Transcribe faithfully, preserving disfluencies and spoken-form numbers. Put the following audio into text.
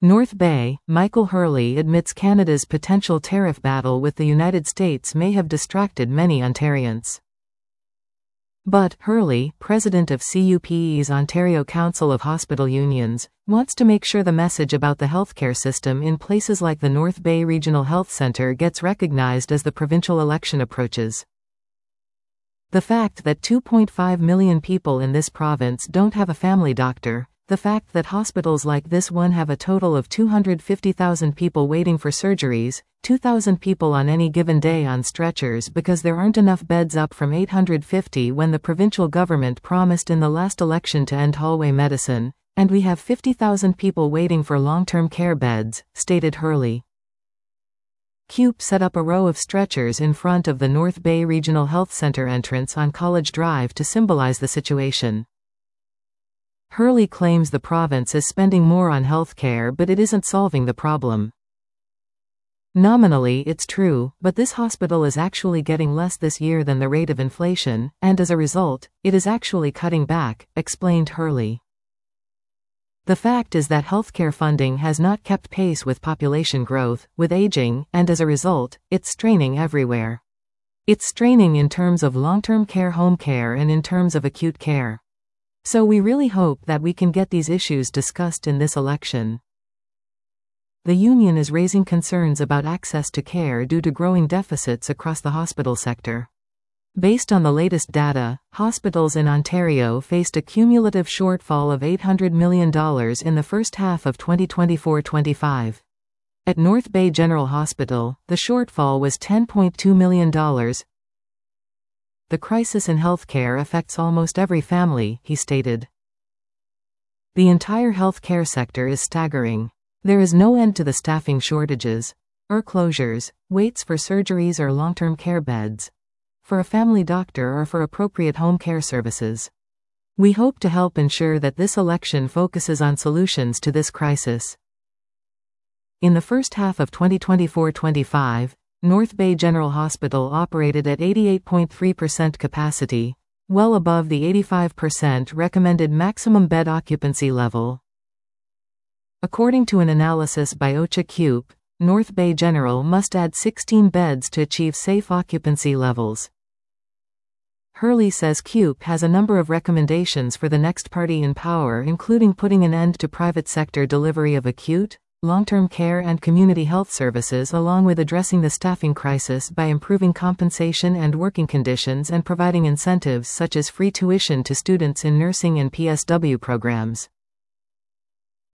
North Bay, Michael Hurley admits Canada's potential tariff battle with the United States may have distracted many Ontarians. But, Hurley, president of C U P E's Ontario Council of Hospital Unions, wants to make sure the message about the healthcare system in places like the North Bay Regional Health Centre gets recognized as the provincial election approaches. The fact that two point five million people in this province don't have a family doctor, the fact that hospitals like this one have a total of two hundred fifty thousand people waiting for surgeries, two thousand people on any given day on stretchers because there aren't enough beds, up from eight hundred fifty when the provincial government promised in the last election to end hallway medicine, and we have fifty thousand people waiting for long-term care beds, stated Hurley. C U P set up a row of stretchers in front of the North Bay Regional Health Centre entrance on College Drive to symbolize the situation. Hurley claims the province is spending more on healthcare, but it isn't solving the problem. Nominally it's true, but this hospital is actually getting less this year than the rate of inflation, and as a result, it is actually cutting back, explained Hurley. The fact is that healthcare funding has not kept pace with population growth, with aging, and as a result, it's straining everywhere. It's straining in terms of long-term care, home care, and in terms of acute care. So we really hope that we can get these issues discussed in this election. The union is raising concerns about access to care due to growing deficits across the hospital sector. Based on the latest data, hospitals in Ontario faced a cumulative shortfall of eight hundred million dollars in the first half of twenty twenty-four twenty-five. At North Bay General Hospital, the shortfall was ten point two million dollars. The crisis in healthcare affects almost every family, he stated. The entire healthcare sector is staggering. There is no end to the staffing shortages, or closures, waits for surgeries or long-term care beds, for a family doctor or for appropriate home care services. We hope to help ensure that this election focuses on solutions to this crisis. In the first half of twenty twenty-four twenty-five, North Bay General Hospital operated at eighty-eight point three percent capacity, well above the eighty-five percent recommended maximum bed occupancy level. According to an analysis by OCHA C U P, North Bay General must add sixteen beds to achieve safe occupancy levels. Hurley says C U P has a number of recommendations for the next party in power, including putting an end to private sector delivery of acute, long-term care and community health services, along with addressing the staffing crisis by improving compensation and working conditions and providing incentives such as free tuition to students in nursing and P S W programs.